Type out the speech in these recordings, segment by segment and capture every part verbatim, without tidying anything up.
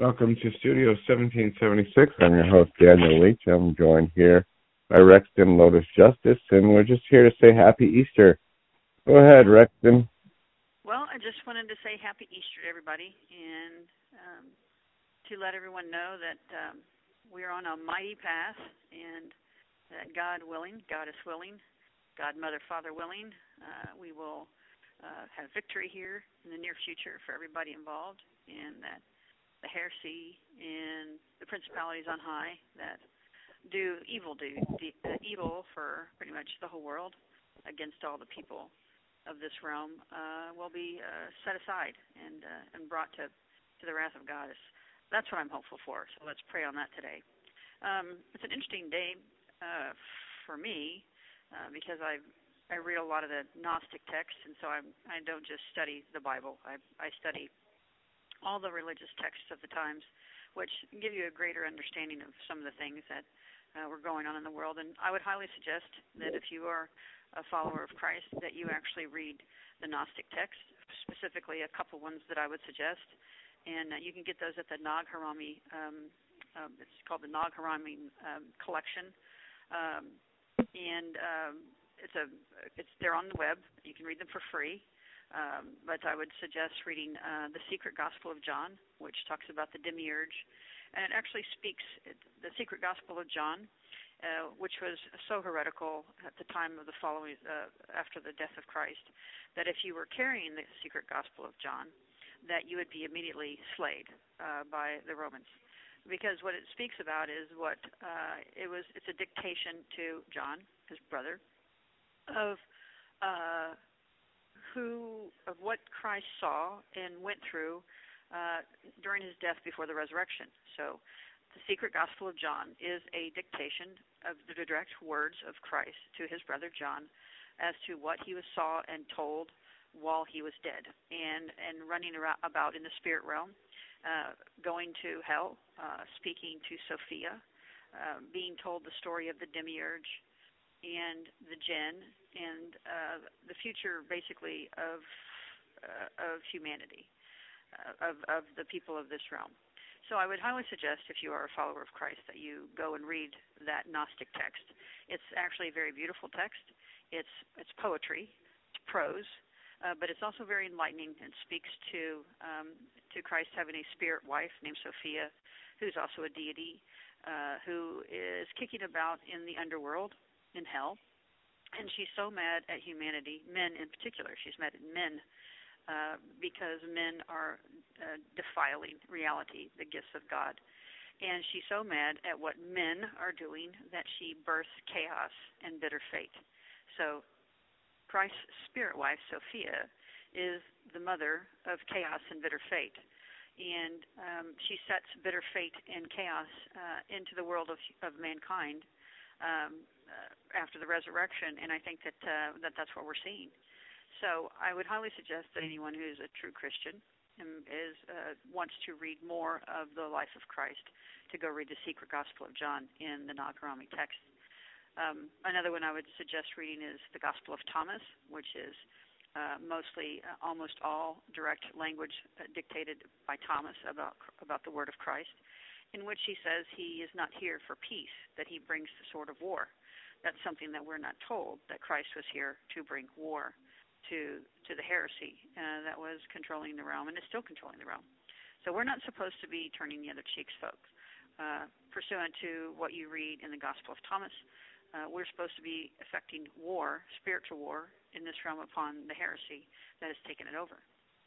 Welcome to Studio seventeen seventy-six. I'm your host, Daniel Leach. I'm joined here by Rexton Lotus Justice, and we're just here to say Happy Easter. Go ahead, Rexton. Well, I just wanted to say Happy Easter to everybody, and um, to let everyone know that um, we're on a mighty path, and that God willing, God is willing, God, Mother, Father willing, uh, we will uh, have victory here in the near future for everybody involved, and that the heresy and the principalities on high that do evil do the, uh, evil for pretty much the whole world against all the people of this realm uh, will be uh, set aside and uh, and brought to to the wrath of God. That's what I'm hopeful for. So let's pray on that today. Um, it's an interesting day uh, for me uh, because I I read a lot of the Gnostic texts, and so I'm I don't just study the Bible. I I study all the religious texts of the times, which give you a greater understanding of some of the things that uh, were going on in the world. And I would highly suggest that if you are a follower of Christ, that you actually read the Gnostic texts, specifically a couple ones that I would suggest. And uh, you can get those at the Nag Hammadi, um, um, it's called the Nag Hammadi um, collection. Um, and um, it's a, it's they're on the web. You can read them for free. Um, but I would suggest reading uh, The Secret Gospel of John, which talks about the demiurge. And it actually speaks, it, The Secret Gospel of John, uh, which was so heretical at the time of the following, uh, after the death of Christ, that if you were carrying the Secret Gospel of John, that you would be immediately slayed uh, by the Romans. Because what it speaks about is what, uh, it was, it's a dictation to John, his brother, of uh, who of what Christ saw and went through uh, during his death before the resurrection. So the Secret Gospel of John is a dictation of the direct words of Christ to his brother John as to what he was saw and told while he was dead and, and running around, about in the spirit realm, uh, going to hell, uh, speaking to Sophia, uh, being told the story of the demiurge, and the jinn, and uh, the future, basically, of uh, of humanity, uh, of of the people of this realm. So I would highly suggest, if you are a follower of Christ, that you go and read that Gnostic text. It's actually a very beautiful text. It's it's poetry, it's prose, uh, but it's also very enlightening and speaks to um, to Christ having a spirit wife named Sophia, who's also a deity, uh, who is kicking about in the underworld, in hell, and she's so mad at humanity, men in particular. She's mad at men uh, because men are uh, defiling reality, the gifts of God. And she's so mad at what men are doing that she births chaos and bitter fate. So Christ's spirit wife, Sophia, is the mother of chaos and bitter fate. And um, she sets bitter fate and chaos uh, into the world of, of mankind Um, uh, after the resurrection, and I think that, uh, that that's what we're seeing. So I would highly suggest that anyone who is a true Christian um, is uh, wants to read more of the life of Christ to go read the Secret Gospel of John in the Nag Hammadi text. Um, another one I would suggest reading is the Gospel of Thomas, which is uh, mostly uh, almost all direct language uh, dictated by Thomas about about the Word of Christ, in which he says he is not here for peace, that he brings the sword of war. That's something that we're not told, that Christ was here to bring war to to the heresy uh, that was controlling the realm and is still controlling the realm. So we're not supposed to be turning the other cheeks, folks. Uh, pursuant to what you read in the Gospel of Thomas, uh, we're supposed to be effecting war, spiritual war, in this realm upon the heresy that has taken it over.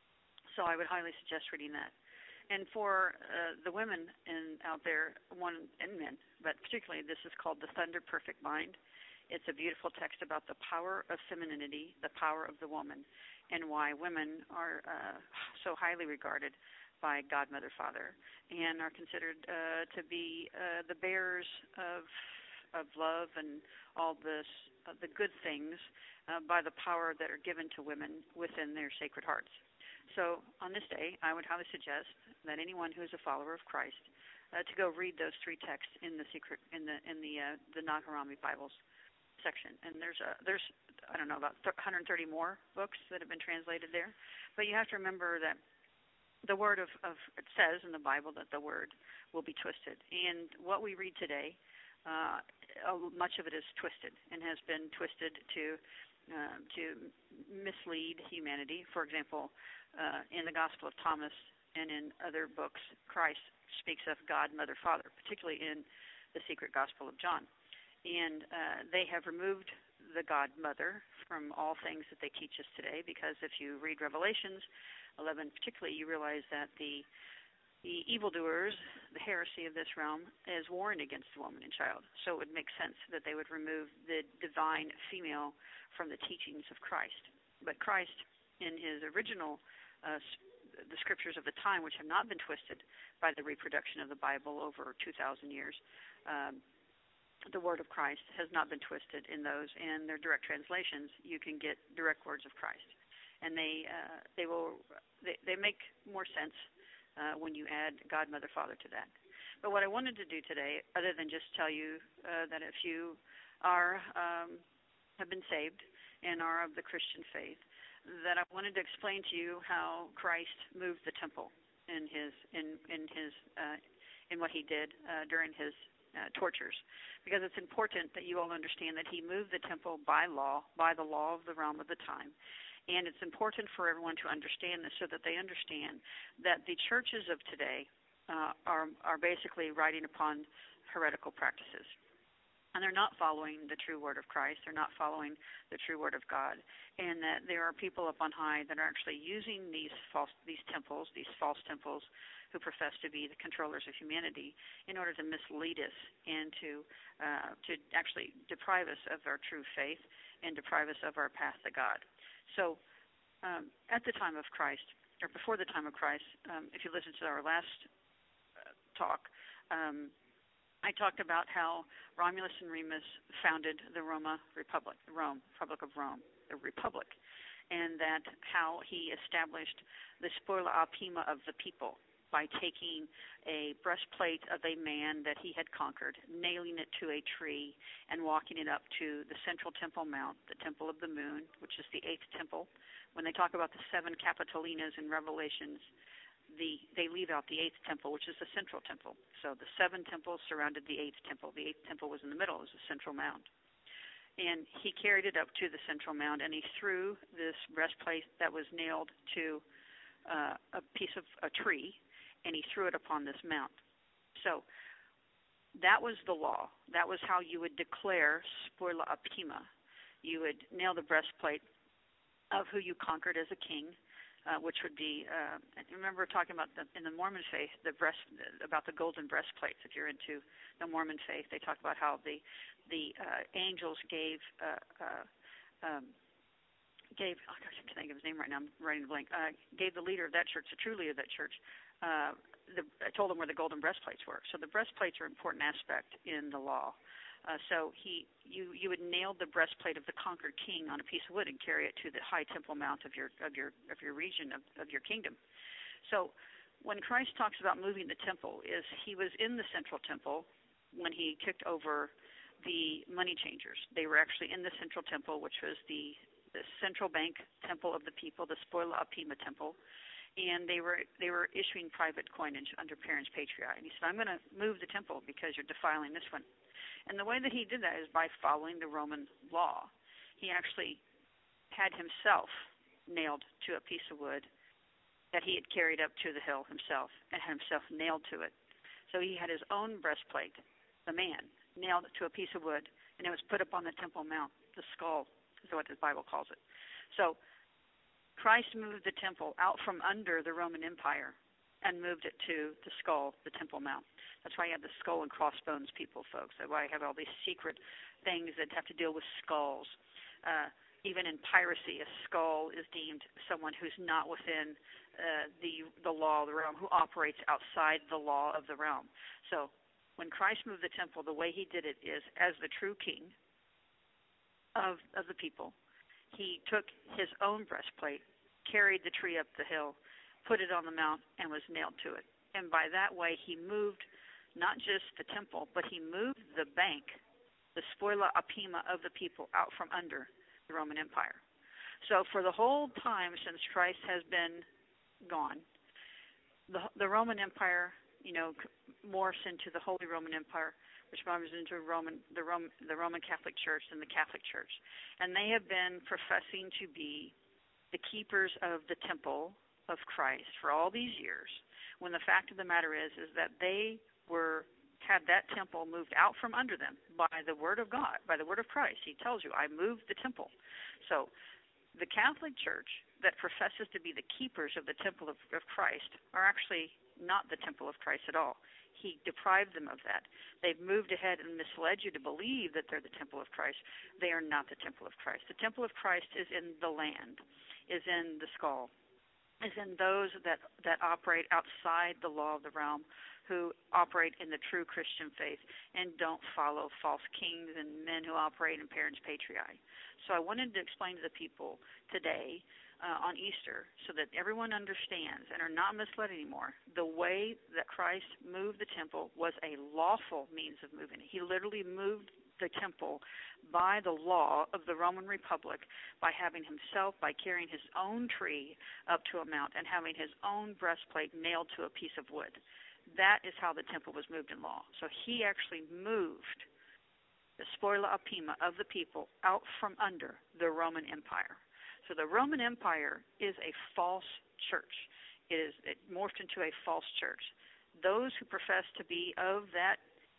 So I would highly suggest reading that. And for uh, the women in, out there, one and men, but particularly this is called The Thunder Perfect Mind. It's a beautiful text about the power of femininity, the power of the woman, and why women are uh, so highly regarded by God, Mother, Father, and are considered uh, to be uh, the bearers of of love and all this, uh, the good things uh, by the power that are given to women within their sacred hearts. So on this day, I would highly suggest that anyone who is a follower of Christ uh, to go read those three texts in the secret in the in the uh, the Nag Hammadi Bibles section. And there's a there's I don't know about one hundred thirty more books that have been translated there, but you have to remember that the word of, of it says in the Bible that the word will be twisted. And what we read today, uh, much of it is twisted and has been twisted to uh, to mislead humanity. For example, uh, in the Gospel of Thomas and in other books, Christ speaks of God, Mother, Father, particularly in the secret Gospel of John. And uh, they have removed the God Mother from all things that they teach us today, because if you read Revelations eleven particularly, you realize that the the evildoers, the heresy of this realm, is warned against the woman and child. So it would make sense that they would remove the divine female from the teachings of Christ. But Christ, in his original uh, the scriptures of the time, which have not been twisted by the reproduction of the Bible over two thousand years, um, the word of Christ has not been twisted in those. And their direct translations, you can get direct words of Christ. And they uh, they will they, they make more sense uh, when you add God, Mother, Father to that. But what I wanted to do today, other than just tell you uh, that if you are um, have been saved and are of the Christian faith, that I wanted to explain to you how Christ moved the temple in his in in his uh, in what he did uh, during his uh, tortures, because it's important that you all understand that he moved the temple by law, by the law of the realm of the time. And it's important for everyone to understand this, so that they understand that the churches of today uh, are are basically riding upon heretical practices. And they're not following the true word of Christ. They're not following the true word of God. And that there are people up on high that are actually using these false, these temples, these false temples, who profess to be the controllers of humanity, in order to mislead us and to uh, to actually deprive us of our true faith and deprive us of our path to God. So um, at the time of Christ, or before the time of Christ, um, if you listen to our last uh, talk, um, I talked about how Romulus and Remus founded the Roma Republic, Rome, Republic of Rome, the Republic, and that how he established the spoila opima of the people by taking a breastplate of a man that he had conquered, nailing it to a tree, and walking it up to the central Temple Mount, the Temple of the Moon, which is the eighth temple. When they talk about the seven Capitolinas in Revelations, The, they leave out the eighth temple, which is the central temple. So the seven temples surrounded the eighth temple. The eighth temple was in the middle. It was the central mount. And he carried it up to the central mount, and he threw this breastplate that was nailed to uh, a piece of a tree, and he threw it upon this mount. So that was the law. That was how you would declare spoila opima. You would nail the breastplate of who you conquered as a king, Uh, which would be, uh, I remember talking about the, in the Mormon faith, the breast, about the golden breastplates. If you're into the Mormon faith, they talk about how the the uh, angels gave uh, uh, um, gave oh gosh, I can't think of his name right now. I'm writing a blank. Uh, gave the leader of that church, the true leader of that church, uh, the, I told him where the golden breastplates were. So the breastplates are an important aspect in the law. Uh, so he, you, you would nail the breastplate of the conquered king on a piece of wood and carry it to the high temple mount of your of your of your region of, of your kingdom. So when Christ talks about moving the temple, is he was in the central temple when he kicked over the money changers. They were actually in the central temple, which was the the central bank temple of the people, the spoila opima temple, and they were they were issuing private coinage under parens patriae. And he said, "I'm going to move the temple because you're defiling this one." And the way that he did that is by following the Roman law. He actually had himself nailed to a piece of wood that he had carried up to the hill himself, and had himself nailed to it. So he had his own breastplate, the man, nailed to a piece of wood, and it was put up on the Temple Mount, the skull is what the Bible calls it. So Christ moved the temple out from under the Roman Empire and moved it to the skull, the Temple Mount. That's why you have the skull and crossbones people, folks. That's why you have all these secret things that have to deal with skulls. Uh, even in piracy, a skull is deemed someone who's not within uh, the the law of the realm, who operates outside the law of the realm. So when Christ moved the temple, the way he did it is as the true king of of the people. He took his own breastplate, carried the tree up the hill, put it on the mount, and was nailed to it. And by that way, he moved not just the temple, but he moved the bank, the spoila opima of the people, out from under the Roman Empire. So for the whole time since Christ has been gone, the the Roman Empire, you know, morphs into the Holy Roman Empire, which morphs into Roman the Roman the Roman Catholic Church and the Catholic Church, and they have been professing to be the keepers of the temple of Christ for all these years. When the fact of the matter is, is that they were had that temple moved out from under them by the word of God, by the word of Christ. He tells you, I moved the temple. So the Catholic Church that professes to be the keepers of the temple of, of Christ are actually not the temple of Christ at all. He deprived them of that. They've moved ahead and misled you to believe that they're the temple of Christ. They are not the temple of Christ. The temple of Christ is in the land, is in the skull, is in those that, that operate outside the law of the realm, who operate in the true Christian faith and don't follow false kings and men who operate in parents' patriarchy. So I wanted to explain to the people today uh, on Easter so that everyone understands and are not misled anymore. The way that Christ moved the temple was a lawful means of moving it. He literally moved the temple by the law of the Roman Republic, by having himself, by carrying his own tree up to a mount and having his own breastplate nailed to a piece of wood. That is how the temple was moved in law. So he actually moved the spoila opima of the people out from under the Roman Empire. So the Roman Empire is a false church. It is it morphed into a false church. Those who profess to be of that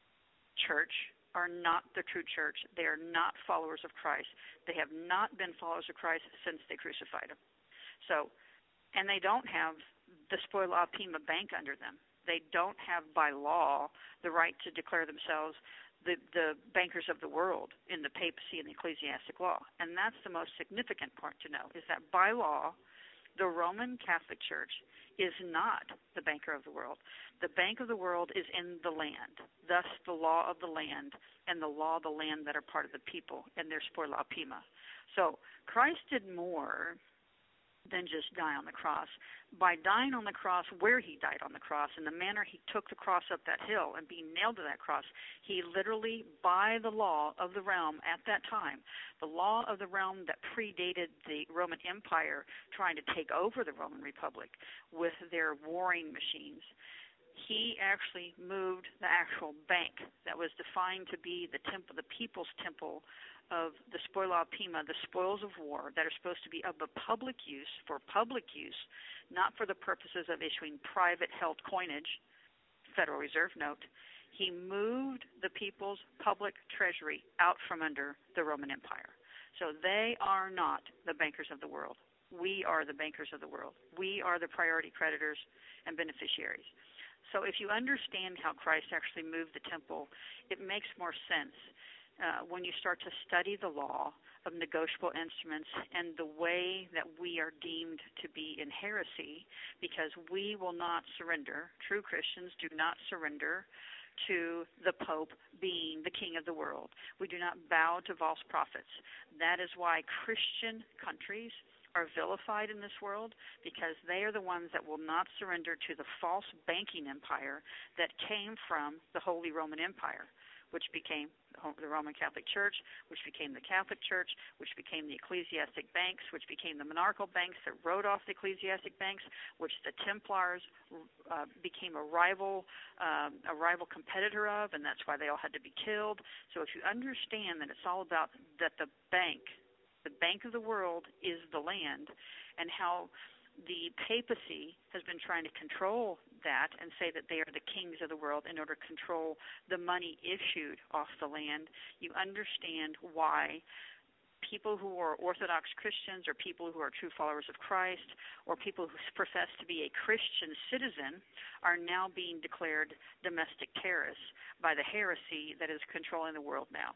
church are not the true church. They are not followers of Christ. They have not been followers of Christ since they crucified him. So, and they don't have the spoila opima bank under them. They don't have, by law, the right to declare themselves the, the bankers of the world in the papacy and the ecclesiastic law. And that's the most significant part to know, is that by law, the Roman Catholic Church is not the banker of the world. The bank of the world is in the land, thus the law of the land and the law of the land that are part of the people and their spoila opima. So Christ did more than just die on the cross. By dying on the cross where he died on the cross, in the manner he took the cross up that hill and being nailed to that cross, he literally, by the law of the realm at that time, the law of the realm that predated the Roman Empire trying to take over the Roman Republic with their warring machines, he actually moved the actual bank that was defined to be the temple, the people's temple of the spoila opima, the spoils of war that are supposed to be of the public use, for public use, not for the purposes of issuing private held coinage, Federal Reserve note. He moved the people's public treasury out from under the Roman Empire. So they are not the bankers of the world. We are the bankers of the world. We are the priority creditors and beneficiaries. So if you understand how Christ actually moved the temple, it makes more sense Uh, when you start to study the law of negotiable instruments and the way that we are deemed to be in heresy, because we will not surrender, true Christians do not surrender to the Pope being the king of the world. We do not bow to false prophets. That is why Christian countries are vilified in this world, because they are the ones that will not surrender to the false banking empire that came from the Holy Roman Empire, which became the Roman Catholic Church, which became the Catholic Church, which became the ecclesiastic banks, which became the monarchical banks that wrote off the ecclesiastic banks, which the Templars uh, became a rival, um, a rival competitor of, and that's why they all had to be killed. So if you understand that it's all about that the bank, the bank of the world is the land, and how the papacy has been trying to control that and say that they are the kings of the world in order to control the money issued off the land, you understand why people who are Orthodox Christians or people who are true followers of Christ or people who profess to be a Christian citizen are now being declared domestic terrorists by the heresy that is controlling the world now.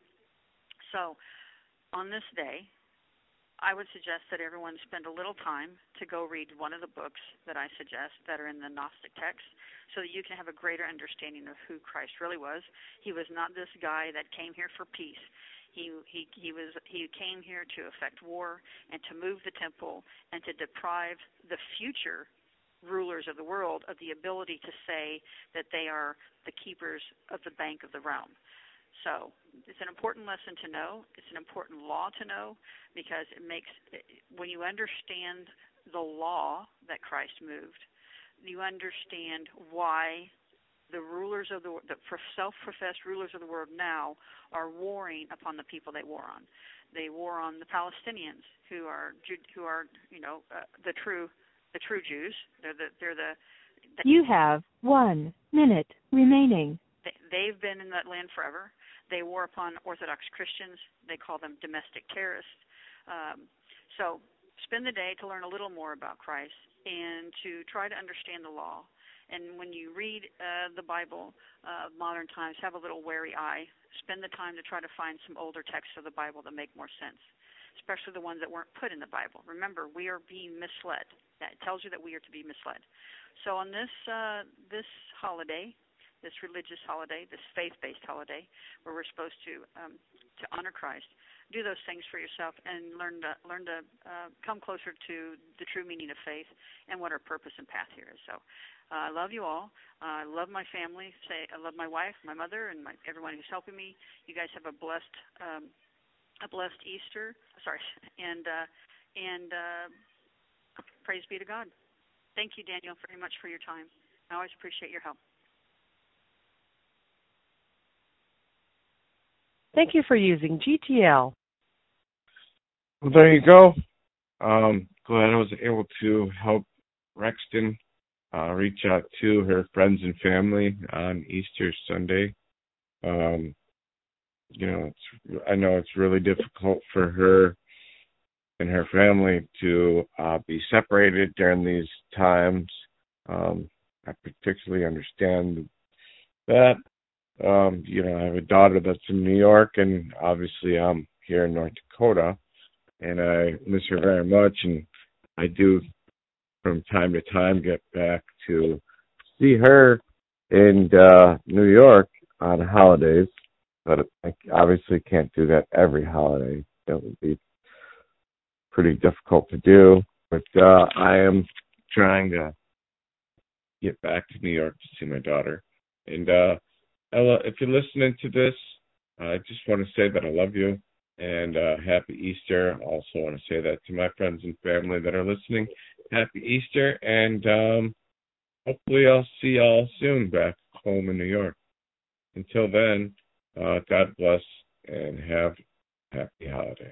So on this day, I would suggest that everyone spend a little time to go read one of the books that I suggest that are in the Gnostic text so that you can have a greater understanding of who Christ really was. He was not this guy that came here for peace. He he he was he came here to effect war and to move the temple and to deprive the future rulers of the world of the ability to say that they are the keepers of the bank of the realm. So it's an important lesson to know. It's an important law to know, because it makes, when you understand the law that Christ moved, you understand why the rulers of the, the self-professed rulers of the world now are warring upon the people they war on. They war on the Palestinians, who are who are you know uh, the true the true Jews. They're the they're the. They, you have one minute remaining. They, they've been in that land forever. They war upon Orthodox Christians. They call them domestic terrorists. Um, so spend the day to learn a little more about Christ and to try to understand the law. And when you read uh, the Bible, uh, modern times, have a little wary eye. Spend the time to try to find some older texts of the Bible that make more sense, especially the ones that weren't put in the Bible. Remember, we are being misled. That tells you that we are to be misled. So on this uh, this holiday, this religious holiday, this faith-based holiday, where we're supposed to um, to honor Christ, do those things for yourself and learn to learn to uh, come closer to the true meaning of faith and what our purpose and path here is. So. Uh, I love you all. Uh, I love my family. Say, I love my wife, my mother, and my, everyone who's helping me. You guys have a blessed, um, a blessed Easter. Sorry, and uh, and uh, praise be to God. Thank you, Daniel, very much for your time. I always appreciate your help. Thank you for using G T L. Well, there you go. Um, glad I was able to help Rexton Uh, reach out to her friends and family on Easter Sunday. Um, you know, it's, I know it's really difficult for her and her family to uh, be separated during these times. Um, I particularly understand that. Um, you know, I have a daughter that's in New York, and obviously I'm here in North Dakota, and I miss her very much, and I do from time to time get back to see her in uh, New York on holidays, but I obviously can't do that every holiday. That would be pretty difficult to do, but uh, I am trying to get back to New York to see my daughter. And uh, Ella, if you're listening to this, I just want to say that I love you and uh, happy Easter. I also want to say that to my friends and family that are listening. Happy Easter, and um, hopefully I'll see y'all soon back home in New York. Until then, uh, God bless and have a happy holiday.